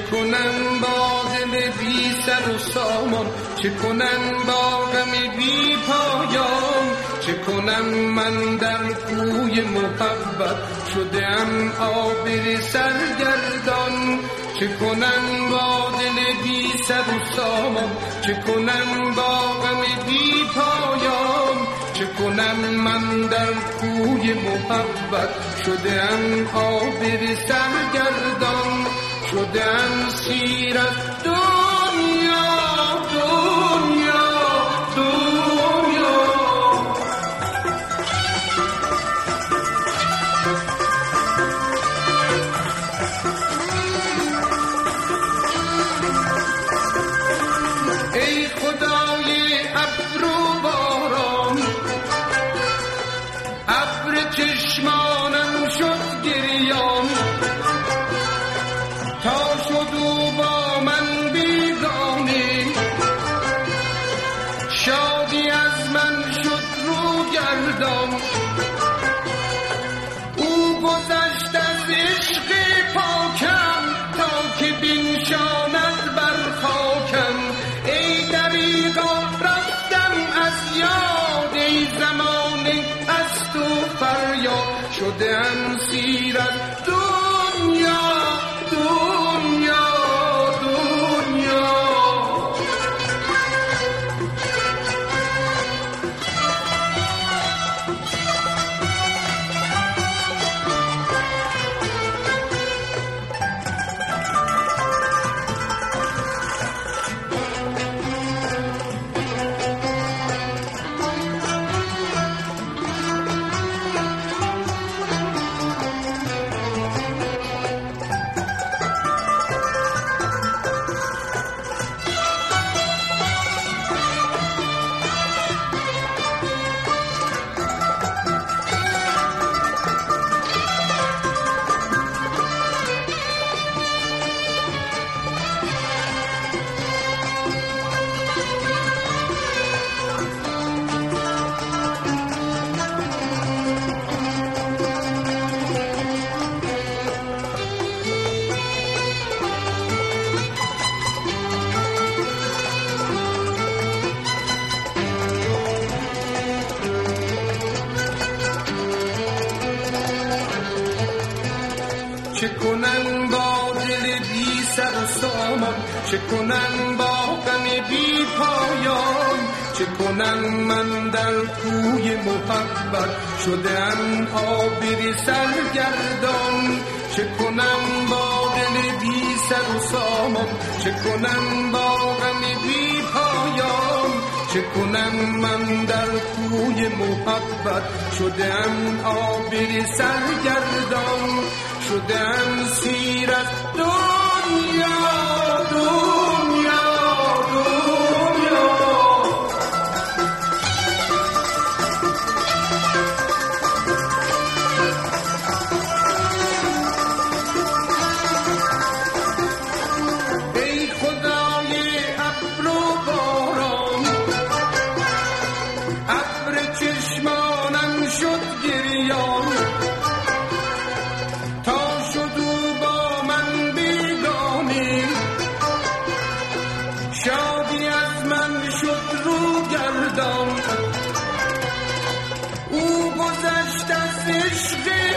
کنم با دل بی سر و سامان، چه کنم با غم بی پایان، چه کنم من در کوی محبت شدم آبر سرگردان، چه کنم با دل بی سر و سامان، چه کنم با غم بی پایان، چه کنم من در کوی محبت شدم آبر سرگردان، شدم سیر از دنیا دنیا دنیا. ای خدای ابر و باران، ابر چشمانم شد گریان، تا شد او با من بیگانه، شادی از من شد رو گردان، او گذشت از عشق پاکم تا که بنشاند بر خاکم، ای دریغا رفتم از یاد، ای زمانه از تو فریاد، شدم سیر از دنیا دنیا دنیا. چه کنم با دل بی سر و سامان، چه کنم با غم بی پایان، چه کنم من در کوی محبت شدم آبر سرگردان، چه کنم با دل بی سر و سامان، چه کنم با غم بی پایان، چه کنم من در کوی محبت شدم آبر سرگردان، شدم سیر از دنیا دنیا دنیا. ای خدای ابر و باران، ابر چشمانم شد گریان، شادی از من شد رو گردان، او گذشت از عشق